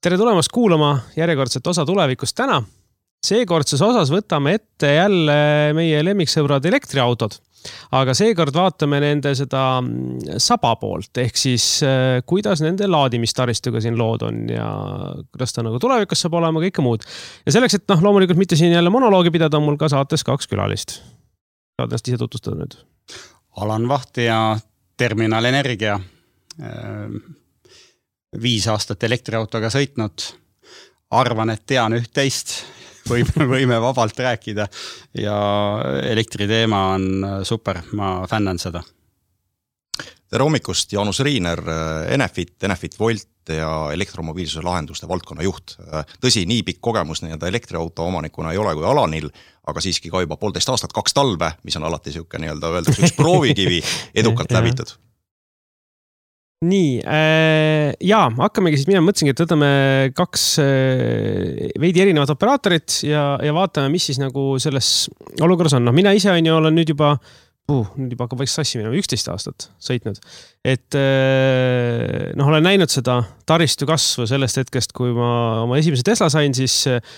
Tere tulemast kuulama järjekordset osa tulevikust täna. Seekordses osas võtame ette jälle meie lemmiksõbrad elektriautod, aga seekord vaatame nende seda saba poolt, ehk siis kuidas nende laadimistaristuga siin lood on ja kuidas ta nagu tulevikus saab olema, kõike muud. Ja selleks, et loomulikult mitte siin jälle monoloogi pidada, on mul ka saates 2 külalist. Saad ennast ise tutvustada nüüd. Alan Vaht ja Terminal Energia. 5 aastat elektriautoga sõitnud. Arvan, et tean üht-teist. Võime vabalt rääkida ja elektriteema on super, ma fännan seda. Tere hommikust, Jaanus Riiner, Enefit Volt ja elektromobiilsuse lahenduste valdkonna juht. Tõsi, nii pikk kogemus elektriauto omanikuna ei ole kui Alanil, aga siiski ka juba 1,5 aastat, 2 talve, mis on alati öeldakse üks proovikivi edukalt läbitud. Nii, jaa, hakkamegi siis minema, mõtlesingi, et võtame 2 veidi erinevat operaatorit ja vaatame, mis siis nagu selles olukorras on. Mina ise olen nüüd juba hakkab võiks sassi minema 11 aastat sõitnud. Et olen näinud seda taristu kasvu sellest hetkest, kui ma oma esimese Tesla sain, siis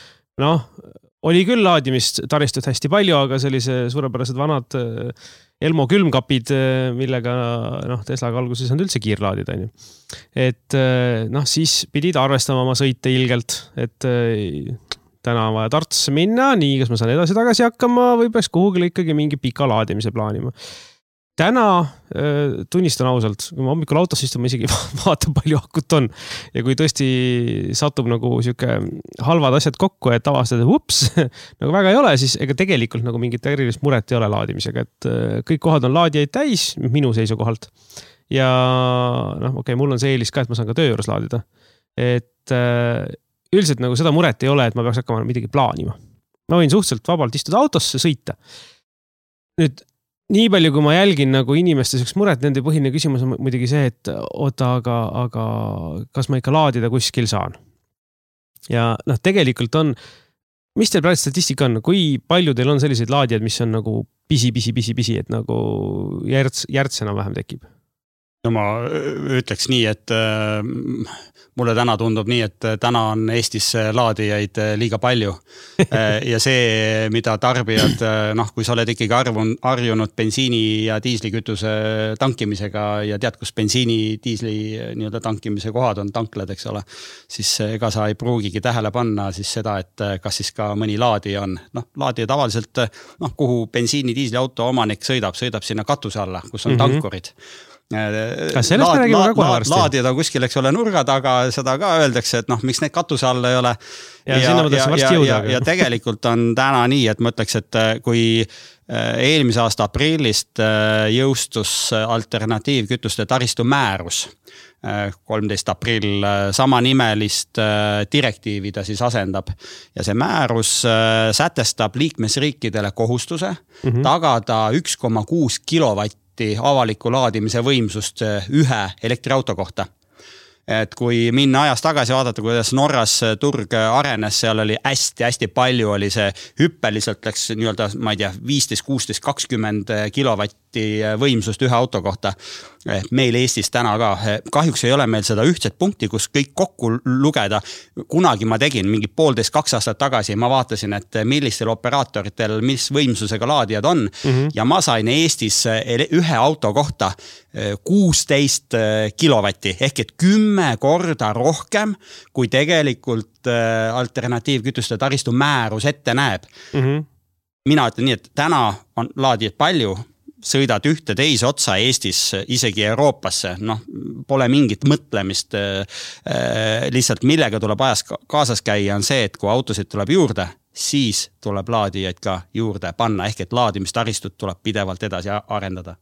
oli küll laadimist taristut hästi palju, aga sellise suurepärased vanad Elmo külmkapid, millega Teslaga alguses on üldse kiirlaadida. Et siis pidid arvestama oma sõite ilgelt, et täna on vaja Tartusse minna, nii kas ma saan edasi-tagasi hakkama või peaks kuhugile ikkagi mingi pika laadimise plaanima. Täna tunnistan ausalt, kui ma hommikul autos istun, ma isegi vaatan palju akut on. Ja kui tõesti satub nagu siuke halvad asjad kokku, et avastada, nagu väga ei ole, siis ega tegelikult nagu mingit erilist muret ei ole laadimisega. Et kõik kohad on laadijaid täis, minu seisukohalt. Ja mul on see eelis ka, et ma saan ka töö juures laadida. Et üldiselt nagu seda muret ei ole, et ma peaks hakkama midagi plaanima. Ma võin suhteliselt vabalt istuda autosse, sõita. Nüüd nii palju, kui ma jälgin nagu inimeste muret, nende põhiline küsimus on muidugi see, et aga kas ma ikka laadida kuskil saan? Ja tegelikult on, mis teil praegu statistika on, kui palju teil on selliseid laadijad, mis on nagu pisi, et nagu järts enam vähem tekib? No ma ütleks nii, et mulle täna tundub nii, et täna on Eestis laadijaid liiga palju. Ja see, mida tarbijad, kui sa oled ikkagi harjunud bensiini ja diislikütuse tankimisega ja tead, kus bensiini diisli tankimise kohad on tanklad, eks ole, siis ega sa ei pruugigi tähele panna siis seda, et kas siis ka mõni laadija on. Laadija tavaliselt, kuhu bensiini diisliauto omanik sõidab sinna katuse alla, kus on tankurid. Laadijad on kuskil, eks ole, nurga taga, seda ka öeldakse, et miks need katuse alla ei ole. Ja tegelikult on täna nii, et ma ütleks, et kui eelmise aasta aprillist jõustus alternatiivkütuste taristu määrus, 13 aprill samanimelist direktiivi ta siis asendab ja see määrus sätestab liikmesriikidele kohustuse tagada 1,6 kilovatti avaliku laadimise võimsust ühe elektriauto kohta. Et kui minna ajas tagasi vaadata, kuidas Norras turg arenes, seal oli hästi palju, oli see hüppeliselt läks ma ei tea, 15, 16, 20 kilovatti võimsust ühe auto kohta. Meil Eestis täna ka. Kahjuks ei ole meil seda ühtset punkti, kus kõik kokku lugeda. Kunagi ma tegin mingi 1,5-2 aastat tagasi, ma vaatasin, et millistel operaatoritel, mis võimsusega laadijad on ja ma sain Eestis ühe auto kohta 16 kilovatti, ehk et 10 korda rohkem, kui tegelikult alternatiivkütuste taristu määrus ette näeb. Mina ütlen nii, et täna on laadijad palju, sõidad ühte teise otsa Eestis, isegi Euroopasse, pole mingit mõtlemist, lihtsalt millega tuleb ajas kaasas käia on see, et kui autosid tuleb juurde, siis tuleb laadijaid ka juurde panna, ehk et laadimistaristut tuleb pidevalt edasi arendada.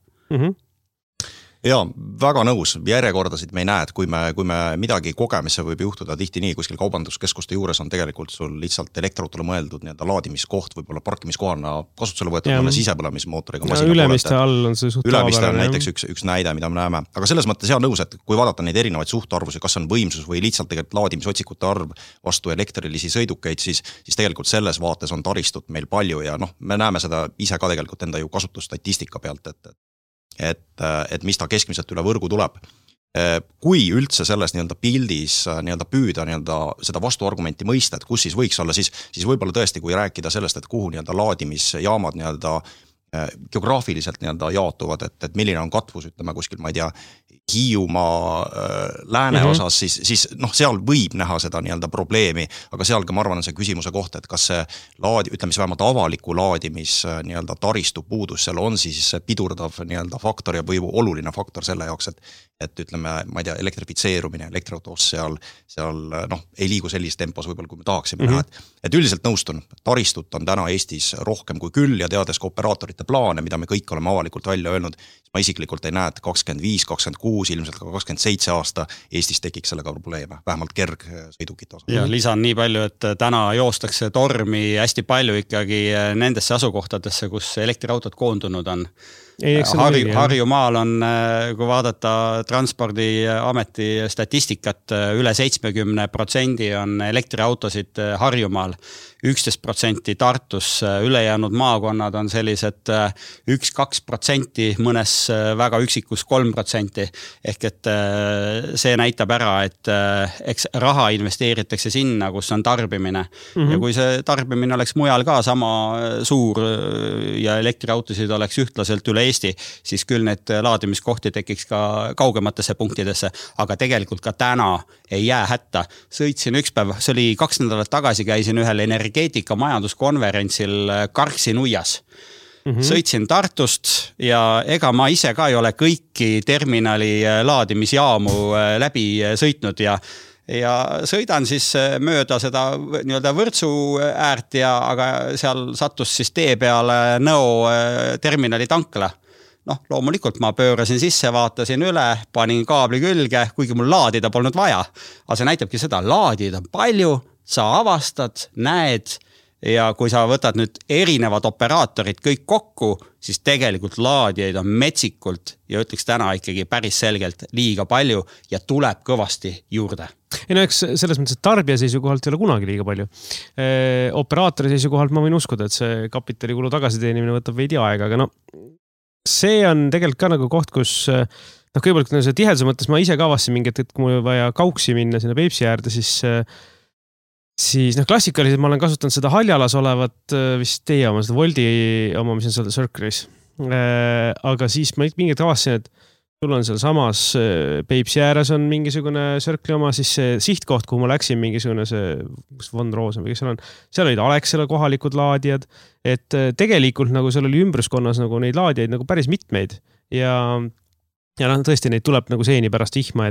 Jaa, väga nõus. Järjekordasid me ei näe, et kui me midagi kogeme, see võib juhtuda tihti nii, kuskil kaubanduskeskuste juures on tegelikult sul lihtsalt elektriautole mõeldud laadimiskoht, võib-olla parkimiskohana kasutusele võetud mõne sisepõlemismootoriga masina. Ülemiste all on see suht Ülemiste on näiteks üks näide, mida me näeme. Aga selles mõttes hea nõus, et kui vaadata neid erinevaid suhtarvusi, kas on võimsus või lihtsalt tegelikult laadimisotsikute arv vastu elektrilisi sõidukeid, siis tegelikult selles vaates on taristut meil palju ja me näeme seda ise ka tegelikult enda ju kasutusstatistika pealt, et mis ta keskmiselt üle võrgu tuleb. kui üldse selles nii-öelda pildis nii-öelda püüda nii-öelda seda vastuargumenti mõista, et kus siis võiks olla, siis võib-olla tõesti, kui rääkida sellest, et kuhu nii-öelda laadimisjaamad nii-öelda geograafiliselt nii-öelda jaotuvad, et milline on katvus, ütleme kuskil, ma ei tea, Hiiumaa lääneosas, siis seal võib näha seda nii-öelda probleemi, aga seal ka ma arvan, on see küsimuse koht, et kas see ütleme siis vähemalt avaliku laadimis nii-öelda taristu puudus, seal on siis pidurdav nii-öelda faktor ja või oluline faktor selle jaoks, et ütleme, ma ei tea, elektrifitseerumine, elektriautos seal ei liigu sellises tempos võib-olla, kui me tahaksime näha, et üldiselt nõustun, taristut on täna Eestis rohkem kui küll ja teades ka operaatorite plaane, mida me kõik oleme avalikult välja öelnud, ma isiklikult ei näe, et 25, 26, ilmselt ka 27 aasta Eestis tekiks sellega probleeme, vähemalt kergsõidukite osas. Ja lisan nii palju, et täna joostakse tormi hästi palju ikkagi nendesse asukohtadesse, kus elektriautod koondunud on. Harjumaal on, kui vaadata Transpordiameti statistikat, üle 70% on elektriautosid Harjumaal, 11% Tartus, ülejäänud maakonnad on sellised 1-2%, mõnes väga üksikus 3%. Ehk et see näitab ära, et eks raha investeeritakse sinna, kus on tarbimine. Ja kui see tarbimine oleks mujal ka sama suur ja elektriautosid oleks ühtlaselt üle Eesti, siis küll need laadimiskohti tekiks ka kaugematesse punktidesse, aga tegelikult ka täna ei jää hätta. Sõitsin üks päev, see oli 2 nädalat tagasi, käisin ühel energeetika majanduskonverentsil Karksi nuias. Sõitsin Tartust ja ega ma ise ka ei ole kõiki terminali laadimisjaamu läbi sõitnud ja sõidan siis mööda seda nii-öelda Võrtsu äärt aga seal sattus siis tee peale Nõo terminali tankla. Loomulikult ma pöörasin sisse, vaatasin üle, panin kaabli külge, kuigi mul laadida polnud vaja. Aga see näitabki seda, laadida on palju, sa avastad, näed ja kui sa võtad nüüd erinevad operaatorid kõik kokku, siis tegelikult laadijaid on metsikult ja ütleks täna ikkagi päris selgelt liiga palju ja tuleb kõvasti juurde. Ei eks selles mõttes, et tarbija seisukohalt ei ole kunagi liiga palju. Operaatori seisukohalt ma võin uskuda, et see kapitalikulu tagasiteenimine võtab veidi aega, aga see on tegelikult ka nagu koht, kus kõigepealt see tiheduse mõttes ma ise ka avastasin mingit, et kui mul vaja kauksi minna sinna Peipsi äärde, siis klassikaliselt ma olen kasutanud seda Haljalas olevat vist teie oma, seda Woldi oma, mis on seal Circle'is. Aga siis ma mingit avastasin, et sul on seal samas Peipsi ääres on mingisugune Circle'i oma, siis see sihtkoht, kuhu ma läksin, mingisugune see Von Rosen või kes seal on, seal olid Alexela kohalikud laadijad, et tegelikult nagu seal oli ümbruskonnas nagu neid laadijaid nagu päris mitmeid ja tõesti neid tuleb nagu seeni pärast ihma,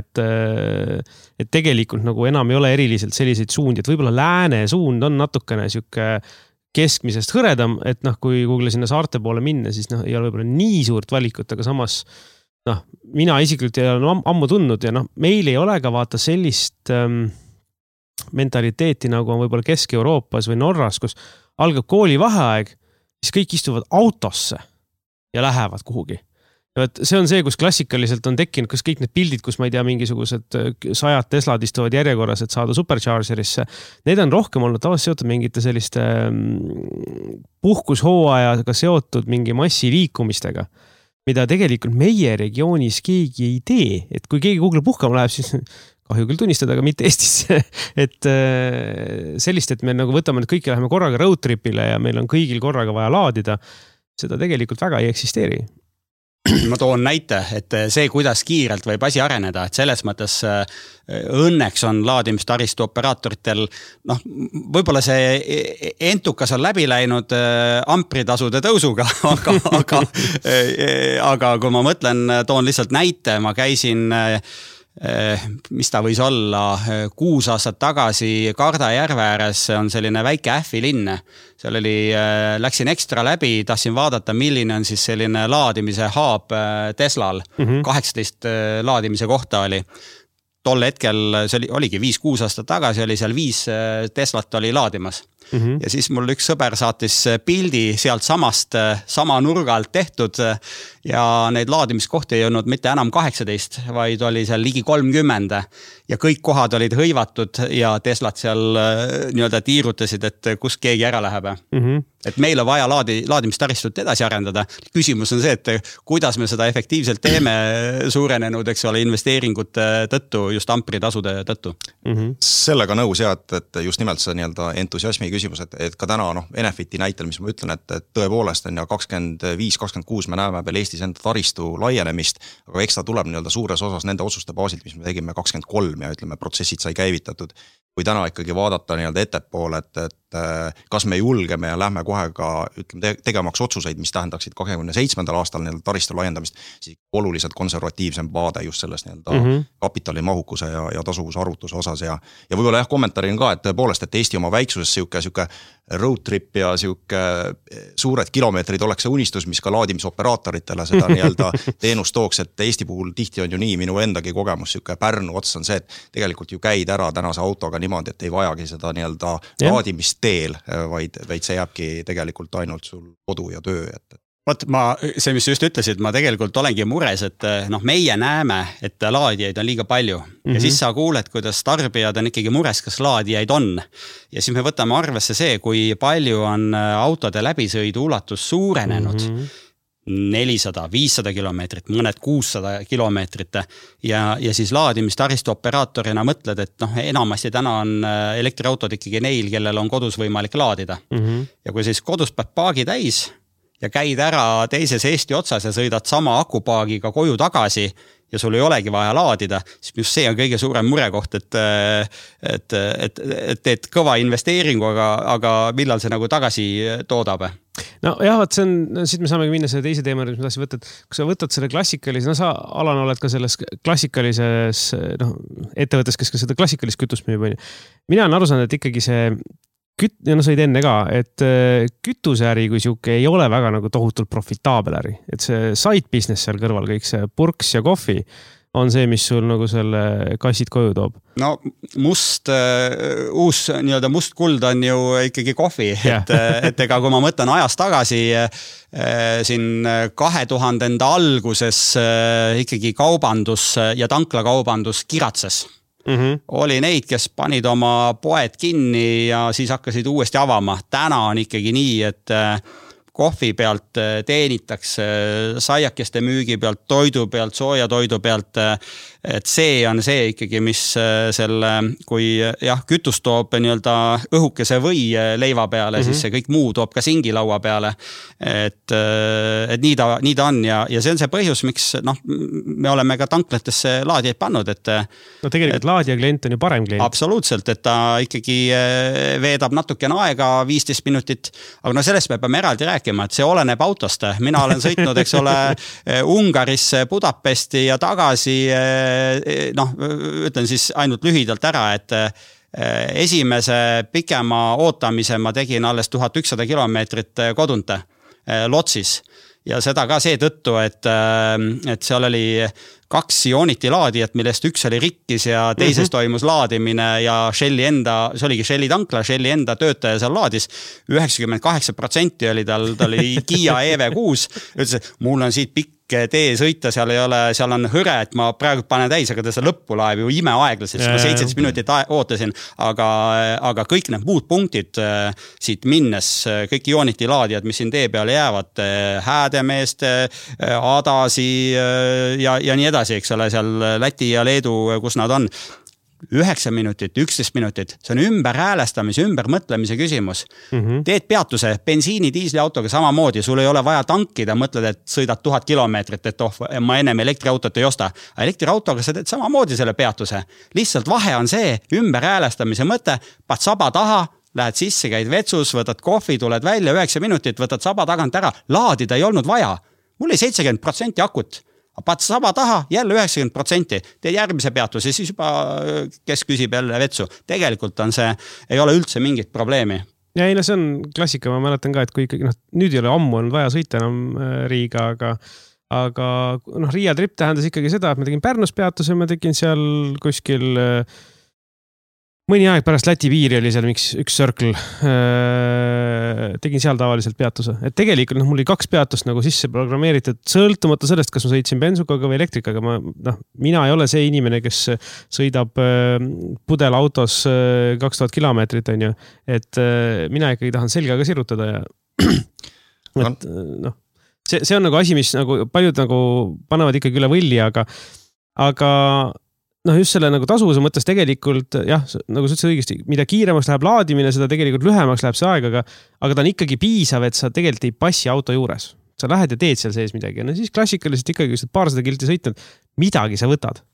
et tegelikult nagu enam ei ole eriliselt selliseid suundi, et võib-olla lääne suund on natukene siuke keskmisest hõredam, et kui Google sinna saarte poole minna, siis ei ole võib-olla nii suurt valikut, aga samas mina isiklikult ei ole ammu tundnud ja meil ei ole ka vaata sellist mentaliteeti, nagu on võib-olla Kesk-Euroopas või Norras, kus algab koolivaheaeg, siis kõik istuvad autosse ja lähevad kuhugi. See on see, kus klassikaliselt on tekkinud, kus kõik need pildid, kus ma ei tea, mingisugused 100 Teslad istuvad järjekorras, et saada superchargerisse. Need on rohkem olnud tavaliselt seotud mingite selliste puhkushooajaga seotud mingi massiliikumistega, mida tegelikult meie regioonis keegi ei tee. Et kui keegi Google puhkama läheb, siis kahju küll tunnistada, aga mitte Eestisse. Et sellist, et me nagu võtame, et kõik läheme korraga roadtripile ja meil on kõigil korraga vaja laadida, seda tegelikult väga ei eksisteeri. Ma toon näite, et see, kuidas kiirelt võib asi areneda, et selles mõttes õnneks on laadimistaristu operaatoritel, võib-olla see entukas on läbi läinud ampritasude tõusuga, aga kui ma mõtlen, toon lihtsalt näite, ma käisin mis ta võis olla 6 aastat tagasi Karda järve ääres, on selline väike ähvilinn. Seal läksin ekstra läbi, tahtsin vaadata, milline on siis selline laadimise haab Teslal. 18 laadimise kohta oli. Tol hetkel, see oligi 5-6 aastat tagasi, oli seal 5 Teslat oli laadimas. Ja siis mul üks sõber saatis pildi sealt sama nurga alt tehtud ja neid laadimiskohti ei olnud mitte enam 18, vaid oli seal ligi 30 ja kõik kohad olid hõivatud ja Teslad seal nii-öelda tiirutasid, et kus keegi ära läheb. Et meil on vaja laadimistaristut edasi arendada. Küsimus on see, et kuidas me seda efektiivselt teeme suurenenud, eks ole, investeeringute tõttu, just ampritasude tõttu. Sellega nõus ja, et just nimelt see nii-öelda entusiasmi küsimus, et ka täna Enefiti näitel, mis ma ütlen, et tõepoolest on ja 25-26 me näeme veel Eestis enda taristu laienemist, aga eks ta tuleb nii-öelda suures osas nende otsuste baasilt, mis me tegime 23 ja ütleme, protsessid sai käivitatud. Kui täna ikkagi vaadata nii-öelda ettepoole, et kas me julgeme ja lähme kohe ka ütleme, tegemaks otsuseid, mis tähendaksid 27. aastal nii-öelda taristu laiendamist, siis oluliselt konservatiivsem vaade just selles nii-öelda kapitalimahukuse ja tasuvusarvutuse osas ja võib-olla kommentaarin ka, et tõepoolest, et Eesti oma väiksuses siuke road trip ja siuke suured kilomeetrid oleks see unistus, mis ka laadimisoperaatoritele seda nii-öelda teenust tooks, et Eesti puhul tihti on ju nii, minu endagi kogemus siuke Pärnu ots on see, et tegelikult ju käid ära tänase autoga niimoodi, et ei vajagi seda nii-öelda laadimist teel, vaid see jääbki tegelikult ainult sul kodu ja töö, et Vot see, mis just ütlesid, ma tegelikult olengi mures, et meie näeme, et laadijaid on liiga palju. Ja siis sa kuuled, kuidas tarbijad on ikkagi mures, kas laadijaid on. Ja siis me võtame arvesse see, kui palju on autode läbisõidu ulatus suurenenud. 400-500 kilomeetrit, mõned 600 kilomeetrit ja siis laadimistaristu operaatorina mõtled, et enamasti täna on elektriautod ikkagi neil, kellel on kodus võimalik laadida. Ja kui siis kodus peab paagi täis ja käid ära teises Eesti otsas ja sõidad sama akupaagiga koju tagasi ja sul ei olegi vaja laadida, siis just see on kõige suurem murekoht, et teed kõva investeeringu, aga millal see nagu tagasi toodab? No jah, see on, siit me saame minna selle teise teema, mis ma tahtsin võtta, et kui sa võtad selle klassikalise, sa Alan oled ka selles klassikalises ettevõttes, kes ka seda klassikalist kütust müüb. Mina olen aru saanud, et ikkagi see sa olid enne ka, et kütuseäri kui siuke ei ole väga nagu tohutult profitaabel äri. Et see side business seal kõrval, kõik see purks ja kohvi on see, mis sul nagu selle kassid koju toob. No uus nii-öelda must kuld on ju ikkagi kohvi, et ega kui ma mõtlen ajast tagasi siin 2000 alguses ikkagi kaubandus ja tanklakaubandus kiratses. Oli neid, kes panid oma poed kinni ja siis hakkasid uuesti avama. Täna on ikkagi nii, et kohvi pealt teenitakse, saiakeste müügi pealt, toidu pealt, sooja toidu pealt, et see on see ikkagi, mis selle, kui kütus toob nii-öelda õhukese või leiva peale, siis see kõik muu toob ka singilaua peale. Et nii ta on ja see on see põhjus, miks me oleme ka tanklatesse laadijaid pannud, et no tegelikult laadija klient on ju parem klient. Absoluutselt, et ta ikkagi veedab natukene aega 15 minutit, aga sellest me peame eraldi rääkima, et see oleneb autost. Mina olen sõitnud, eks ole, Ungarisse, Budapesti ja tagasi, ütlen siis ainult lühidalt ära, et esimese pikema ootamise ma tegin alles 1100 kilomeetrit kodunte Lotsis ja seda ka seetõttu, et seal oli 2 Ioniti laadijat, millest üks oli rikkis ja teises toimus laadimine ja Shelli enda, see oligi Shelli tankla, Shelli enda töötaja seal laadis. 98% oli tal oli Kia EV6. Ütles, et mul on siit pikk tee sõita, seal on hõre, et ma praegu panen täis, aga ta lõppu laeb ju ime aeglaselt, siis ma 17 minutit ootasin, aga kõik need muud punktid siit minnes, kõik Ioniti laadijad, mis siin tee peale jäävad, Häädemeest, Adasi ja nii edasi, eks ole, seal Läti ja Leedu, kus nad on. 9 minutit, 11 minutit, see on ümberhäälestamise, ümbermõtlemise küsimus. Teed peatuse bensiini diisliautoga samamoodi, sul ei ole vaja tankida, mõtled, et sõidad 1000 kilomeetrit, et ma ennem elektriautot ei osta. Elektriautoga sa teed samamoodi selle peatuse. Lihtsalt vahe on see, ümberhäälestamise mõte, paad saba taha, lähed sisse, käid vetsus, võtad kohvi, tuled välja 9 minutit, võtad saba tagant ära, laadida ei olnud vaja. Mul oli 70% akut. Paad saba taha, jälle 90%, teed järgmise peatuse, siis juba kes küsib jälle vetsu. Tegelikult on see, ei ole üldse mingit probleemi. Ja ei, see on klassika, ma mäletan ka, et kui ikkagi, nüüd ei ole ammu olnud vaja sõita enam Riiga, aga Riia trip tähendas ikkagi seda, et ma tegin Pärnus peatuse, ma tegin seal kuskil mõni aeg pärast Läti piiri oli seal üks Circle. Tegin seal tavaliselt peatuse. Et tegelikult mul oli 2 peatust nagu sisse programmeeritud, sõltumata sellest, kas ma sõitsin bensukaga või elektrikaga. Mina ei ole see inimene, kes sõidab pudelautos 2000 kilomeetrit, on ju. Et mina ikkagi tahan selgaga sirutada ja et, see on nagu asi, mis nagu paljud nagu panevad ikkagi üle võlli, aga just selle nagu tasuvuse mõttes tegelikult, jah, nagu sa ütlesid õigesti, mida kiiremaks läheb laadimine, seda tegelikult lühemaks läheb see aeg, aga ta on ikkagi piisav, et sa tegelikult ei passi auto juures. Sa lähed ja teed seal sees midagi. Ja siis klassikaliselt ikkagi just 200 kilti sõitnud, midagi sa võtad.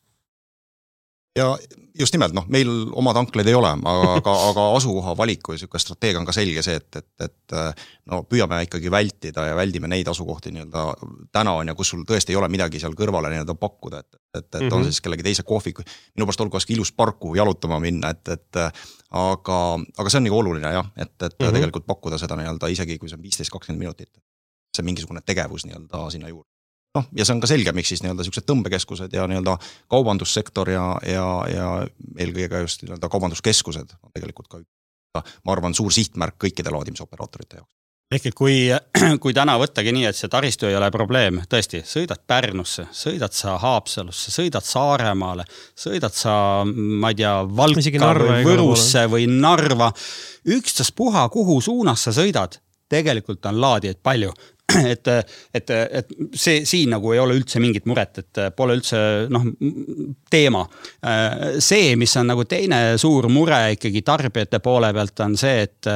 Ja just nimelt, meil oma tankleid ei ole, aga asukoha valiku ja selline strateegia on ka selge see, et püüame ikkagi vältida ja väldime neid asukohti nii-öelda täna on ja kus sul tõesti ei ole midagi seal kõrvale nii-öelda pakkuda, et on siis kellegi teise kohviku. Minu pärast olgu aski ilus parku jalutama minna, aga see on nagu oluline jah, et tegelikult pakkuda seda nii-öelda isegi kui see on 15-20 minutit. See mingisugune tegevus nii-öelda sinna juurde. Ja see on ka selge, miks siis nii-öelda sellised tõmbekeskused ja nii-öelda kaubandussektor ja eelkõige just nii-öelda kaubanduskeskused on tegelikult ka, ma arvan, suur sihtmärk kõikide laadimisoperaatorite jaoks. Ehk kui täna võttagi nii, et see taristu ei ole probleem, tõesti, sõidad Pärnusse, sõidad sa Haapsalusse, sõidad Saaremaale, sõidad sa, ma ei tea, Valka või Võrusse või Narva, ükstas puha, kuhu suunas sa sõidad, tegelikult on laadijaid palju. Et see siin nagu ei ole üldse mingit muret, et pole üldse teema. See, mis on nagu teine suur mure ikkagi tarbijate poole pealt on see, et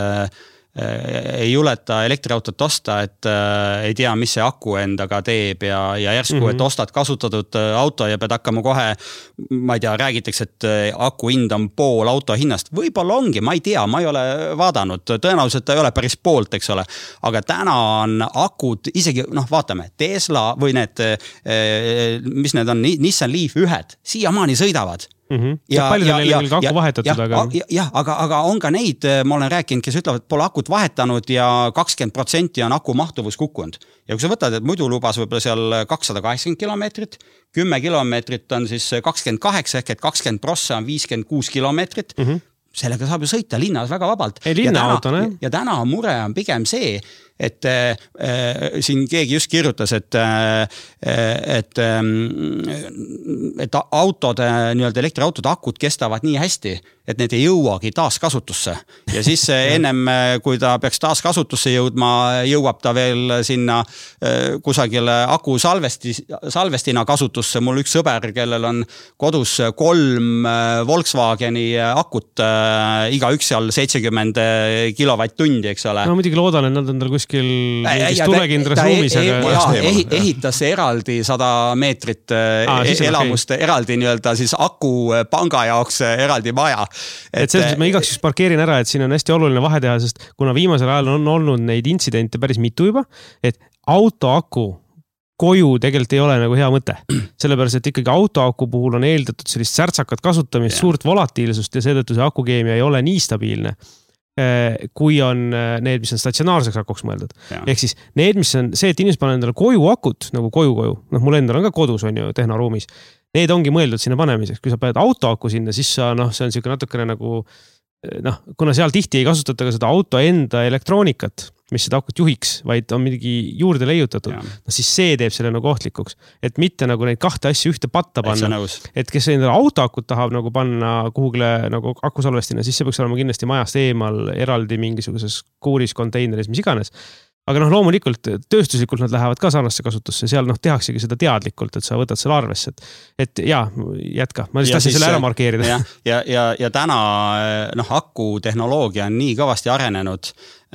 ei juleta elektriautot osta, et ei tea, mis see aku endaga teeb ja järsku, et ostad kasutatud auto ja pead hakkama kohe, ma ei tea, räägitakse, et aku hind on pool auto hinnast. Võib-olla ongi, ma ei tea, ma ei ole vaadanud, tõenäoliselt ei ole päris poolt, eks ole. Aga täna on akud, isegi, vaatame, Tesla või need, mis need on, Nissan Leaf 1, siiamaani sõidavad. Ja paljudel neil on ka aku vahetatud. Aga on ka neid, ma olen rääkinud, kes ütlevad, et pole akut vahetanud ja 20% on aku mahtuvus kukkunud. Ja kui sa võtad, et muidu lubas võib-olla seal 280 kilomeetrit, 10 kilomeetrit on siis 28, ehk et 20 prossa on 56 kilomeetrit, sellega saab ju sõita linnas väga vabalt. Ja täna mure on pigem see, et siin keegi just kirjutas, et autode, nii-öelda elektriautode akud kestavad nii hästi, et need ei jõuagi taaskasutusse. Ja siis ennem, kui ta peaks taaskasutusse jõudma, jõuab ta veel sinna kusagile aku salvestina kasutusse. Mul üks sõber, kellel on kodus 3 Volkswageni akut, igaüks seal 70 kilovatt-tundi, eks ole. No muidugi loodan, et nad on tal kuskil tulekindras ruumis. Ehitas eraldi 100 meetrit elamust, eraldi nii-öelda siis aku panga jaoks eraldi maja. Et selles ma igaks parkeerin ära, et siin on hästi oluline vahe teha, sest kuna viimasel ajal on olnud neid intsidente päris mitu juba, et autoaku koju tegelikult ei ole nagu hea mõte. Sellepärast, et ikkagi autoaku puhul on eeldatud sellist särtsakat kasutamist, suurt volatiilsust ja seetõttu see akukeemia ei ole nii stabiilne, kui on need, mis on statsionaarseks akuks mõeldud. Ehk siis need, mis on see, et inimesed panevad endale koju akut, nagu koju. Mul endal on ka kodus, on ju, tehnoruumis. Need ongi mõeldud sinna panemiseks. Kui sa paned autoaku sinna, siis see on selline natukene nagu, kuna seal tihti ei kasutata ka seda auto enda elektroonikat, mis seda akut juhiks, vaid on midagi juurde leiutatud, siis see teeb selle nagu ohtlikuks. Et mitte nagu neid 2 asju ühte patta panna. Et kes endale autoakut tahab nagu panna kuhugile nagu akusalvestina, siis see peaks olema kindlasti majast eemal eraldi mingisuguses kuuris, konteineris, mis iganes. Aga loomulikult tööstuslikult nad lähevad ka sarnasse kasutusse, seal tehaksegi seda teadlikult, et sa võtad selle arvesse. Et jätka, ma lihtsalt tahtsin selle ära markeerida. Ja täna aku tehnoloogia on nii kõvasti arenenud,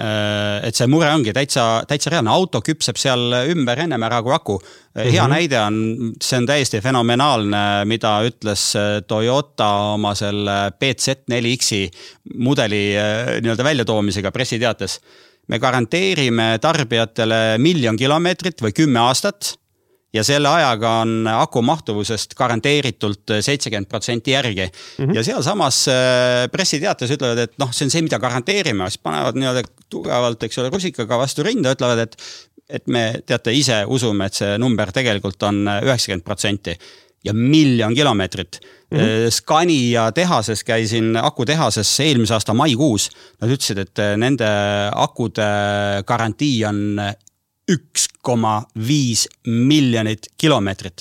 et see mure ongi täitsa reaalne. Auto küpseb seal ümber ennem ära kui aku. Hea näide on, see on täiesti fenomenaalne, mida ütles Toyota oma selle PZ4X-i mudeli nii-öelda väljatoomisega pressiteates. Me garanteerime tarbijatele 1 000 000 kilomeetrit või 10 aastat ja selle ajaga on aku mahtuvusest garanteeritult 70% järgi. Ja seal samas pressiteates ütlevad, et see on see, mida garanteerime, siis panevad nii-öelda tugevalt, eks ole, rusikaga vastu rinda, ütlevad, et me ise usume, et see number tegelikult on 90%. ja 1 miljon kilomeetrit. Scania tehases käisin, akutehases eelmise aasta maikuus. Nad ütlesid, et nende akude garantii on 1,5 miljonit kilomeetrit.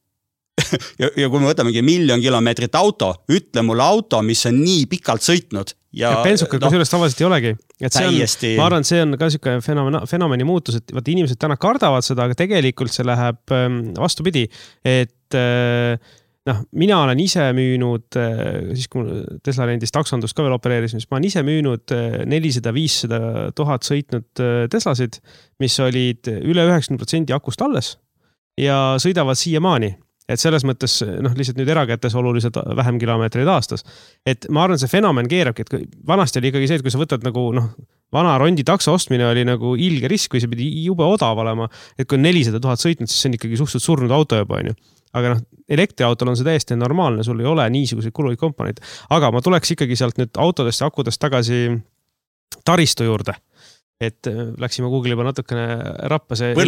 ja kui me võtamegi 1 miljon kilomeetrit auto, ütle mulle auto, mis on nii pikalt sõitnud. Ja bensukad kui sellest tavaliselt ei olegi. Et see on, ma arvan, see on ka siuke fenomeni muutus, et vaata, inimesed täna kardavad seda, aga tegelikult see läheb vastupidi. Et mina olen ise müünud, siis kui Tesla rendis taksondust ka veel opereerisin, siis ma olen ise müünud 400-500 000 sõitnud Teslasid, mis olid üle 90% akust alles ja sõidavad siiamaani. Et selles mõttes, lihtsalt nüüd erakätes oluliselt vähem kilomeetreid aastas. Et ma arvan, see fenomen keerabki, et vanasti oli ikkagi see, et kui sa võtad nagu, vana rondi takso ostmine oli nagu ilge risk, kui see pidi jube odav olema. Et kui on 400 000 sõitnud, siis see on ikkagi suhteliselt surnud auto juba, on ju. Aga elektriautol on see täiesti normaalne, sul ei ole niisuguseid kuluid komponente. Aga ma tuleks ikkagi sealt nüüd autodest ja akudest tagasi taristu juurde. Et läksime Google'i juba natukene rappa see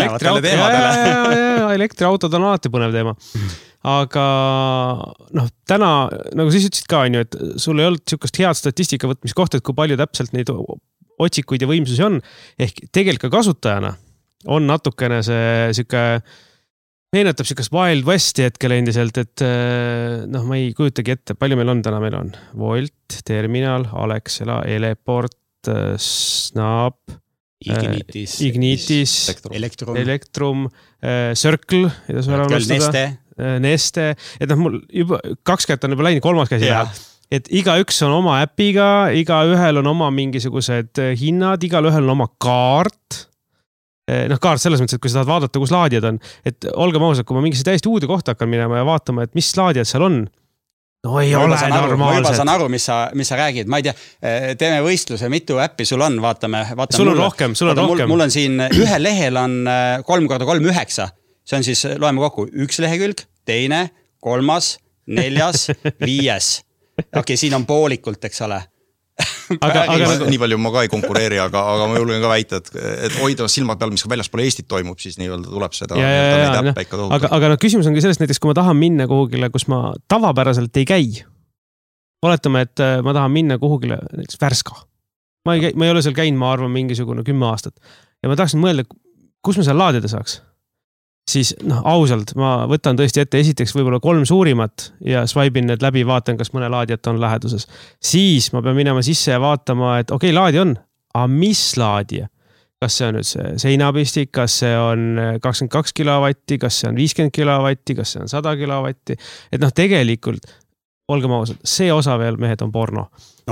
elektriautod on alati põnev teema. Aga täna, nagu siis ütlesid ka, et sul ei olnud niisugust head statistika võtmiskohta, et kui palju täpselt neid otsikuid ja võimsusi on. Ehk tegelikult ka kasutajana on natukene see siuke meenutab niisugust Wild Westi hetkel endiselt, et ma ei kujutagi ette, palju meil on täna, meil on Volt, Terminal, Alexela, Eleport, Snap, Ignitis, Elektrum, Circle, Neste, et mul juba 2 kätt on juba läinud, 3 käsi läheb. Et iga üks on oma äpiga, iga ühel on oma mingisugused hinnad, igal ühel on oma kaart. Kaart selles mõttes, et kui sa tahad vaadata, kus laadijad on, et olge mausad, kui ma mingisse täiesti uude kohta hakkan minema ja vaatama, et mis laadijad seal on. No ei ole normaalselt. Ma juba saan aru, mis sa räägid. Ma ei tea, teeme võistluse, mitu äppi sul on, vaatame. Sul on rohkem. Mul on siin, ühe lehel on 3x3 9. See on siis, loeme kokku, 1 lehekülg, 2, 3, 4, 5. Okei, siin on poolikult, eks ole. Aga nii palju ma ka ei konkureeri, aga ma julgen ka väita, et hoida silmad peal, mis väljaspool Eestit toimub, siis nii-öelda tuleb seda neid äppe ikka tohutu. Aga küsimus ongi sellest näiteks, kui ma tahan minna kuhugile, kus ma tavapäraselt ei käi. Oletame, et ma tahan minna kuhugile näiteks Värska. Ma ei ole seal käinud, ma arvan, mingisugune 10 aastat. Ja ma tahaksin mõelda, kus ma seal laadida saaks. Siis ausalt, ma võtan tõesti ette esiteks võib-olla 3 suurimat ja swipe'in need läbi, vaatan, kas mõne laadijat on läheduses. Siis ma pean minema sisse ja vaatama, et okei, laadi on, aga mis laadija? Kas see on nüüd see seinapistik, kas see on 22 kilovatti, kas see on 50 kilovatti, kas see on 100 kilovatti. Et tegelikult, olgem ausalt, see osa veel, mehed, on porno.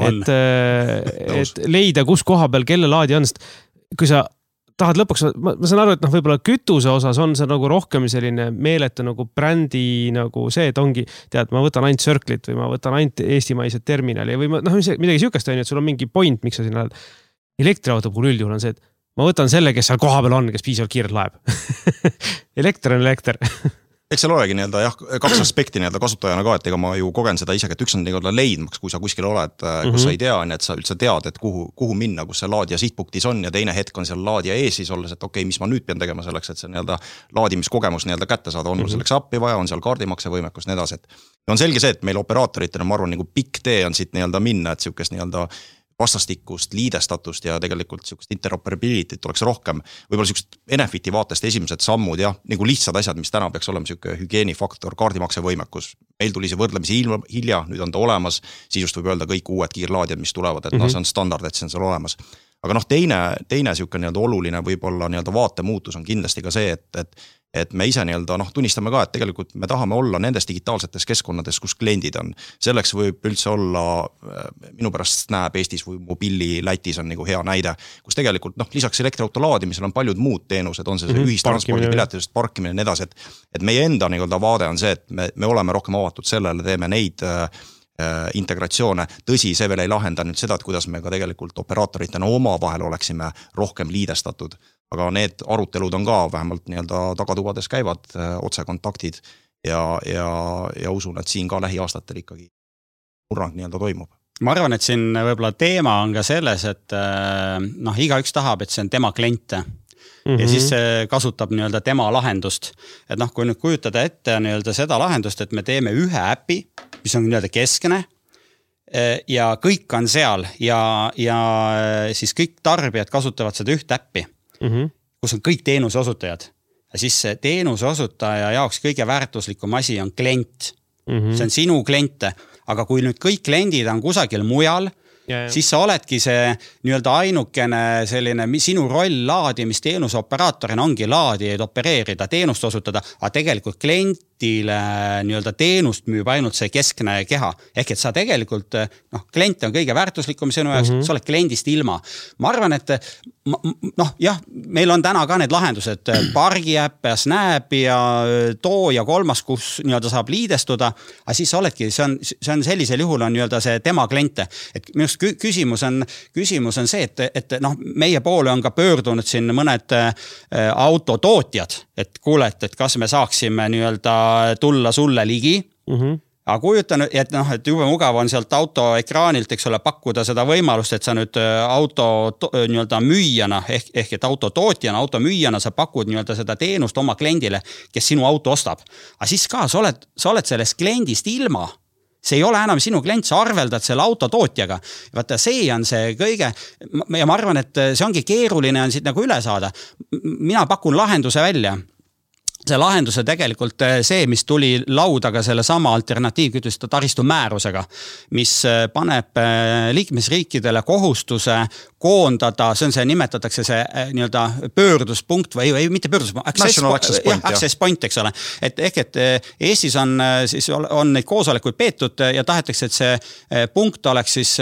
Et leida, kus koha peal, kelle laadi on, sest kui sa tahad lõpuks, ma saan aru, et võib-olla kütuse osas on see nagu rohkem selline meeletu nagu brändi nagu see, et ongi, tead, ma võtan ainult Circle'it või ma võtan ainult eestimaised terminali või midagi sihukest on, et sul on mingi point, miks sa sinna lähed. Elektriauto puhul üldjuhul on see, et ma võtan selle, kes seal koha peal on, kes piisavalt kiirelt laeb. Elekter on elekter. Eks seal olegi nii-öelda 2 aspekti nii-öelda kasutajana ka, et ega ma ju kogen seda isegi, et üks on nii-öelda leidmaks, kui sa kuskil oled, kus sa ei tea, et sa üldse tead, et kuhu minna, kus see laadija sihtpunktis on ja teine hetk on seal laadija ees siis olles, et okei, mis ma nüüd pean tegema selleks, et see nii-öelda laadimiskogemus nii-öelda kätte saada, on mul selleks appi vaja, on seal kaardimakse võimekus, nii edasi, et on selge see, et meil operaatoritena, ma arvan, nagu pikk tee on siit nii-öelda minna, et siukest nii-öelda vastastikust, liidestatust ja tegelikult siukest interoperability't oleks rohkem. Võib-olla siukest Enefiti vaatest esimesed sammud ja nagu lihtsad asjad, mis täna peaks olema siuke hügieenifaktor, kaardimakse võimekus. Meil tuli see võrdlemisi hilja, nüüd on ta olemas, siis just võib öelda kõik uued kiirlaadjad, mis tulevad, et see on standard, et see on seal olemas. Aga teine siuke nii-öelda oluline võib-olla nii-öelda vaatemuutus on kindlasti ka see, et me ise nii-öelda tunnistame ka, et tegelikult me tahame olla nendes digitaalsetes keskkonnades, kus kliendid on. Selleks võib üldse olla, minu pärast näeb Eestis või mobiili Lätis on nagu hea näide, kus tegelikult lisaks elektriauto laadimisel on paljud muud teenused, on see ühistranspordi piletisest parkimine ja nii edasi, et meie enda nii-öelda vaade on see, et me oleme rohkem avatud sellele, teeme neid integratsioone. Tõsi, see veel ei lahenda nüüd seda, et kuidas me ka tegelikult operaatoritena oma vahel oleksime rohkem liidestatud. Aga need arutelud on ka vähemalt nii-öelda tagatubades käivad otsekontaktid ja usun, et siin ka lähiaastatel ikkagi murrang nii-öelda toimub. Ma arvan, et siin võib-olla teema on ka selles, et iga üks tahab, et see on tema kliente. ja siis see kasutab nii-öelda tema lahendust. Et noh, kui nüüd kujutada ette nii-öelda seda lahendust, et me teeme ühe äpi, mis on nii-öelda keskne ja kõik on seal ja siis kõik tarbijad kasutavad seda üht äppi, kus on kõik teenuse osutajad. Ja siis see teenuse osutaja jaoks kõige väärtuslikum asi on klient. See on sinu kliente, aga kui nüüd kõik kliendid on kusagil mujal, siis sa oledki see nii-öelda ainukene selline sinu roll laadimisteenuse operaatorina ongi laadijaid opereerida, teenust osutada, aga tegelikult klientile nii-öelda teenust müüb ainult see keskne keha. Ehk et sa tegelikult, klient on kõige väärtuslikum sinu jaoks, sa oled kliendist ilma. Ma arvan, et meil on täna ka need lahendused, pargiäpp ja Snap ja Too ja kolmas, kus nii-öelda saab liidestuda, aga siis oledki, see on sellisel juhul on nii-öelda see tema kliente. Et minu küsimus on see, et meie poole on ka pöördunud siin mõned autotootjad, et kuule, et kas me saaksime nii-öelda tulla sulle ligi. Aga kujutan, et jube mugav on sealt auto ekraanilt, eks ole, pakkuda seda võimalust, et sa nüüd auto nii-öelda müüjana, ehk et auto tootjana, auto müüjana sa pakud nii-öelda seda teenust oma kliendile, kes sinu auto ostab. Aga siis ka sa oled sellest kliendist ilma. See ei ole enam sinu klient, sa arveldad selle auto tootjaga. Vaata, see on see kõige, ja ma arvan, et see ongi keeruline on siit nagu üle saada. Mina pakun lahenduse välja. See lahenduse tegelikult see, mis tuli laudaga selle sama alternatiivkütuste taristu määrusega, mis paneb liikmesriikidele kohustuse koondada, see on see, nimetatakse see nii-öelda pöörduspunkt või mitte pöörduspunkt, access point, eks ole. Et Eestis on neid koosolekuid peetud ja tahetakse, et see punkt oleks siis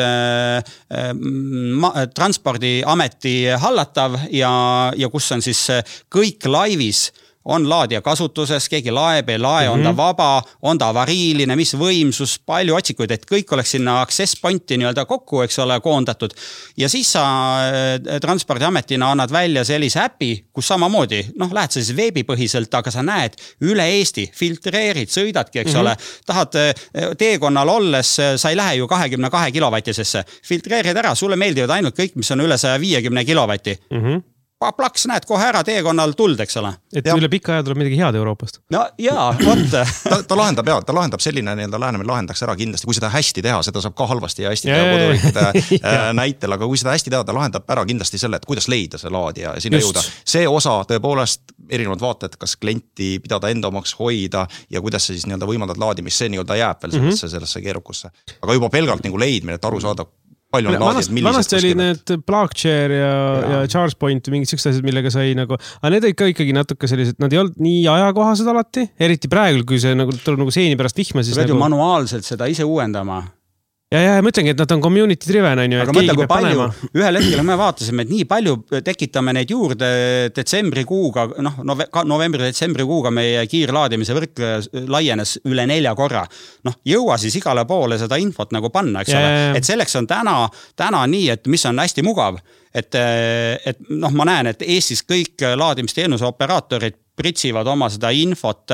transpordiameti hallatav ja kus on siis kõik laivis on laadija kasutuses, keegi laeb, ei lae, on ta vaba, on ta avariiline, mis võimsus, palju otsikuid, et kõik oleks sinna access pointi nii-öelda kokku, eks ole, koondatud. Ja siis sa transpordiametina annad välja sellise äpi, kus samamoodi, lähed sa siis veebipõhiselt, aga sa näed üle Eesti, filtreerid, sõidadki, eks ole, tahad teekonnal olles, sa ei lähe ju 22 kilovatisesse, filtreerid ära, sulle meeldivad ainult kõik, mis on üle 150 kilovati. Plaks näed kohe ära teekonnal tuld, eks ole. Et üle pika aja tuleb midagi head Euroopast. No jaa, võtta. ta lahendab selline lähenemine lahendaks ära kindlasti, kui seda hästi teha, seda saab ka halvasti ja hästi teha koduriikide näitel, aga kui seda hästi teha, ta lahendab ära kindlasti selle, et kuidas leida see laadija ja sinna jõuda. See osa tõepoolest erinevad vaated, kas klienti pidada enda omaks hoida ja kuidas see siis nii-öelda võimaldad laadimist, see nii-öelda jääb veel sellesse keerukusse. Aga juba pelgalt nagu leidmine, et aru saada, vanasti oli need Blockchair ja ChargePoint mingid siuksed asjad, millega sai nagu, aga need ikkagi natuke sellised, nad ei olnud nii ajakohased alati, eriti praegu, kui see tuleb nagu seeni pärast vihma, siis pead ju manuaalselt seda ise uuendama. Ja mõtlengi, et nad on community driven, on ju, et keegi peab panema. Ühel hetkel me vaatasime, et nii palju tekitame neid juurde detsembrikuuga, novembri-detsembrikuuga meie kiirlaadimise võrk laienes üle 4 korra. Jõua siis igale poole seda infot nagu panna, eks ole. Et selleks on täna nii, et mis on hästi mugav. Et ma näen, et Eestis kõik laadimisteenuse operaatorid pritsivad oma seda infot,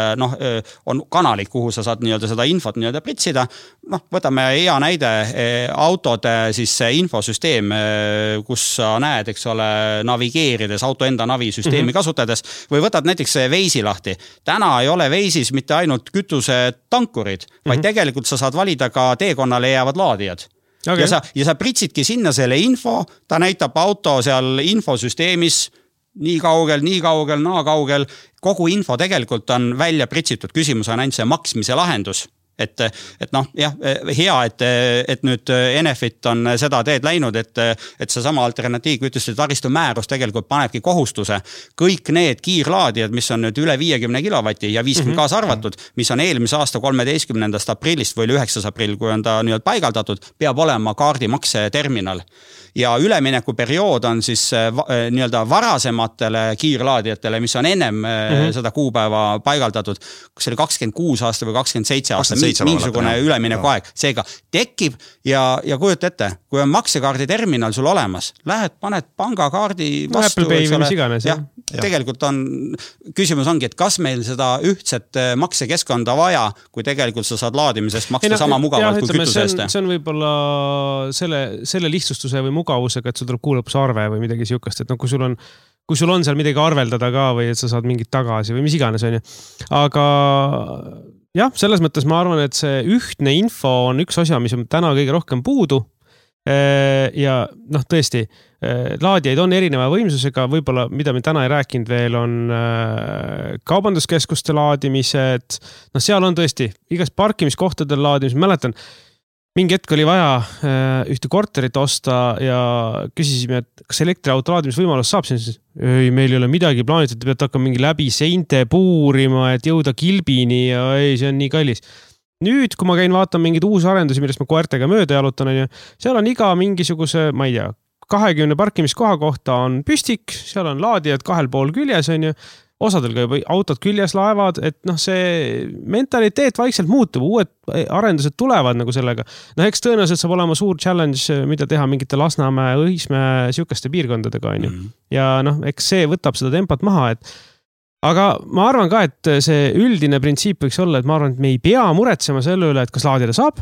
on kanalid, kuhu sa saad nii-öelda seda infot nii-öelda pritsida. Võtame hea näide, autode siis infosüsteem, kus sa näed, eks ole, navigeerides, auto enda navisüsteemi kasutades, või võtad näiteks Waze'i lahti. Täna ei ole Waze'is mitte ainult kütuse tankurid, vaid tegelikult sa saad valida ka teekonnale jäävad laadijad. Okay. Ja sa pritsidki sinna selle info, ta näitab auto seal infosüsteemis nii kaugel, naa kaugel. Kogu info tegelikult on välja pritsitud, küsimus on ainult see maksmise lahendus. Et hea, et nüüd Enefit on seda teed läinud, et see sama alternatiivkütuste taristu määrus tegelikult panebki kohustuse. Kõik need kiirlaadijad, mis on nüüd üle 50 kilovati ja 50 kaasa arvatud, mis on eelmise aasta 13. aprillist või 9. aprill, kui on ta nüüd paigaldatud, peab olema kaardimakse terminal. Ja ülemineku periood on siis nii-öelda varasematele kiirlaadijatele, mis on ennem seda kuupäeva paigaldatud, kus oli 26 aasta või 27 aasta, mingisugune ülemineku aeg. Seega tekib ja kujuta ette, kui on maksekaardi terminal sul olemas, lähed, paned pangakaardi vastu. Apple Pay või mis iganes. Ja, tegelikult on, küsimus ongi, et kas meil seda ühtset maksekeskkonda vaja, kui tegelikult sa saad laadimisest maksta sama mugavalt kui kütusest. See on võib-olla selle lihtsustuse või mugavusega, et sul tuleb kuu lõpus arve või midagi siukest, et kui sul on kui sul on seal midagi arveldada ka või et sa saad mingit tagasi või mis iganes, on ju. Aga jah, selles mõttes ma arvan, et see ühtne info on üks asja, mis on täna kõige rohkem puudu. Ja noh, tõesti, laadijaid on erineva võimsusega, võib-olla mida me täna ei rääkinud veel on kaubanduskeskuste laadimised, noh seal on tõesti igast parkimiskohtadel laadimised, mäletan, mingi hetk oli vaja ühte korterit osta ja küsisime, et kas elektriauto laadimisvõimalus saab, siis ei, meil ei ole midagi plaanitud, te peate hakkama mingi läbi seinte puurima, et jõuda kilbini ja ei, see on nii kallis. Nüüd, kui ma käin vaatan mingeid uusi arendusi, millest ma koertega mööda jalutan, seal on iga mingisuguse, ma ei tea, 20 parkimiskoha kohta on püstik, seal on laadijad 2 pool küljes, on ju, osadel ka juba autod küljes laevad, et noh, see mentaliteet vaikselt muutub, uued arendused tulevad nagu sellega. No eks tõenäoliselt saab olema suur challenge, mida teha mingite Lasnamäe, Õismäe, sihukeste piirkondadega, on ju. Ja noh, eks see võtab seda tempat maha, aga ma arvan ka, et see üldine printsiip võiks olla, et ma arvan, et me ei pea muretsema selle üle, et kas laadida saab.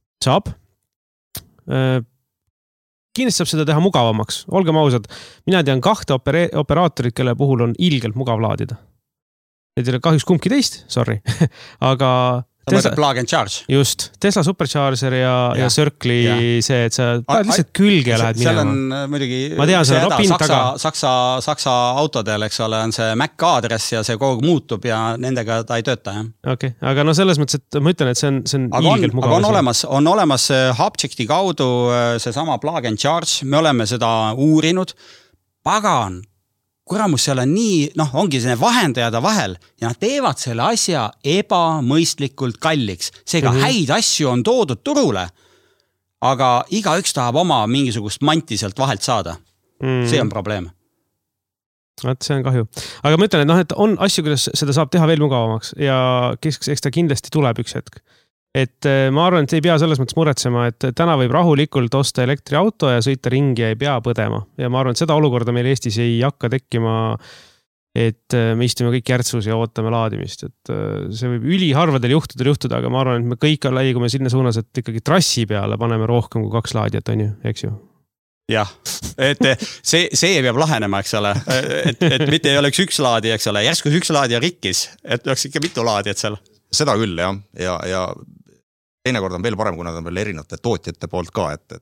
Kindlasti saab seda teha mugavamaks. Olgem ausad, mina tean 2 operaatorit, kelle puhul on ilgelt mugav laadida. Need ei ole kahjuks kumbki teist, sorry. Aga Tesla, plug and charge. Just, Tesla Supercharger ja Circle'i see, et sa paned lihtsalt külge ja lähed minema. Seal on muidugi ma tean, see ropin taga. Saksa autodel, eks ole, on see MAC aadress ja see kogu muutub ja nendega ta ei tööta. Okei, aga no selles mõttes, et ma ütlen, et see on ilgelt mugav. Aga on olemas Hubjecti kaudu see sama plug and charge, me oleme seda uurinud, pagan, kuramus seal on nii, noh, ongi see vahendajad vahel ja nad teevad selle asja ebamõistlikult kalliks. Seega häid asju on toodud turule, aga igaüks tahab oma mingisugust manti sealt vahelt saada. See on probleem. See on kahju. Aga ma ütlen, et, noh, et on asju, kuidas seda saab teha veel mugavamaks ja eks ta kindlasti tuleb üks hetk. Et ma arvan, et ei pea selles mõttes muretsema, et täna võib rahulikult osta elektriauto ja sõita ringi ja ei pea põdema. Ja ma arvan, et seda olukorda meil Eestis ei hakka tekkima, et me istume kõik järtsus ja ootame laadimist. Et see võib üliharvadel juhtuda, aga ma arvan, et me kõik liigume sinna suunas, et ikkagi trassi peale paneme rohkem kui 2 laadijat, on ju, eks ju? Jah, et see peab lahenema, eks ole, et mitte ei oleks üks laadija, eks ole, järsku üks laadija rikkis, et oleks ikka mitu laadijat seal. Seda küll, jah, ja teinekord on veel parem, kui nad on veel erinevate tootjate poolt ka, et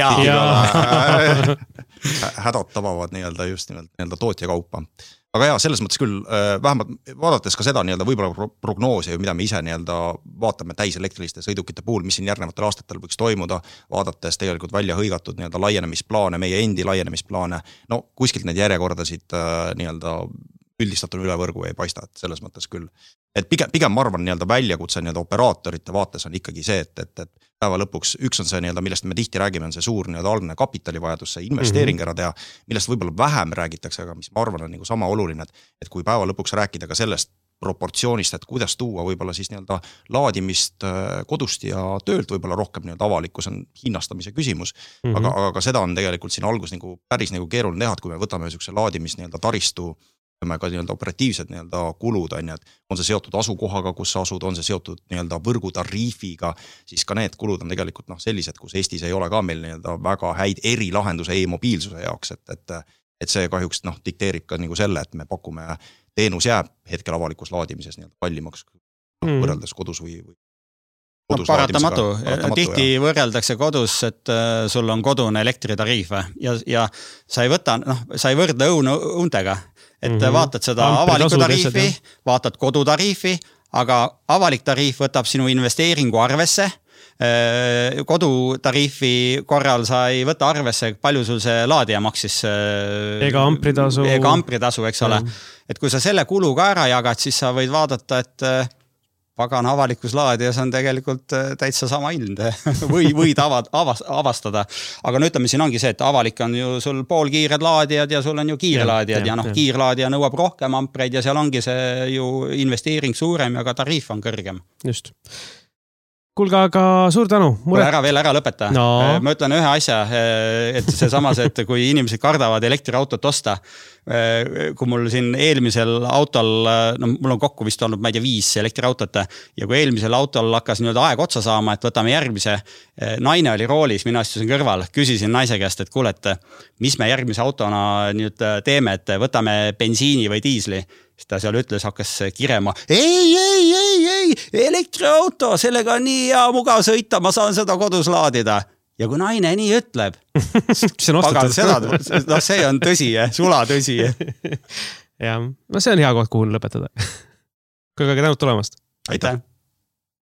hädad tabavad just nimelt tootja kaupa. Aga jah, selles mõttes küll, vähemalt vaadates ka seda võib-olla prognoosi, mida me ise vaatame täiselektriliste sõidukite puhul, mis siin järgnevatel aastatel võiks toimuda, vaadates tegelikult välja hõigatud laienemisplaane, meie endi laienemisplaane, no kuskilt need järjekordasid üldistatuna üle võrgu ei paista, et selles mõttes küll. Et pigem ma arvan väljakutse operaatorite vaates on ikkagi see, et päeva lõpuks üks on see, millest me tihti räägime, on see suur algne kapitalivajadus, see investeering ära teha, millest võib-olla vähem räägitakse, aga mis ma arvan on sama oluline, et kui päeva lõpuks rääkida ka sellest proportsioonist, et kuidas tuua võib-olla siis laadimist kodust ja töölt võib-olla rohkem avalikkus on hinnastamise küsimus, aga ka seda on tegelikult siin algus päris keeruline teha, et kui me võtame niisuguse laadimis taristu ka operatiivsed kulud, on see seotud asukohaga, kus sa asud, on see seotud võrgutariifiga, siis ka need kulud on tegelikult sellised, kus Eestis ei ole ka meil väga häid erilahenduse e-mobiilsuse jaoks, et see kahjuks dikteerib ka selle, et me pakume teenus jääb hetkel avalikus laadimises kallimaks võrreldes kodus või paratamatu. Tihti võrreldakse kodus, et sul on kodune elektritariif ja sa ei võrdle õuntega. Et vaatad seda avalikku tariifi, vaatad kodutariifi, aga avalik tariif võtab sinu investeeringu arvesse. Kodutariifi korral sa ei võta arvesse, palju sul see laadija maksis. Ega ampritasu, eks ole. Et kui sa selle kulu ka ära jagad, siis sa võid vaadata, et pagan avalikus laadijas on tegelikult täitsa sama hind võid avastada. Aga no ütleme, siin ongi see, et avalik on ju sul poolkiired laadijad ja sul on ju kiirlaadijad ja kiirlaadija nõuab rohkem ampreid ja seal ongi see ju investeering suurem ja ka tariif on kõrgem. Just. Kuulge, aga suur tänu. Ära lõpeta. No. Ma ütlen ühe asja, et see samas, et kui inimesed kardavad elektriautot osta, kui mul siin eelmisel autol, no mul on kokku vist olnud, ma ei tea, 5 elektriautot ja kui eelmisel autol hakkas nüüd aeg otsa saama, et võtame järgmise, naine oli roolis, mina istusin kõrval, küsisin naise käest, et kuule, et mis me järgmise autona nüüd teeme, et võtame bensiini või diisli. Siis ta seal ütles, hakkas kirema, ei, elektriauto, sellega on nii hea mugav sõita, ma saan seda kodus laadida. Ja kui naine nii ütleb, see on tõsi, sula tõsi. Ja, no see on hea koht, kuhu lõpetada. Kõige tänud tulemast. Aitäh.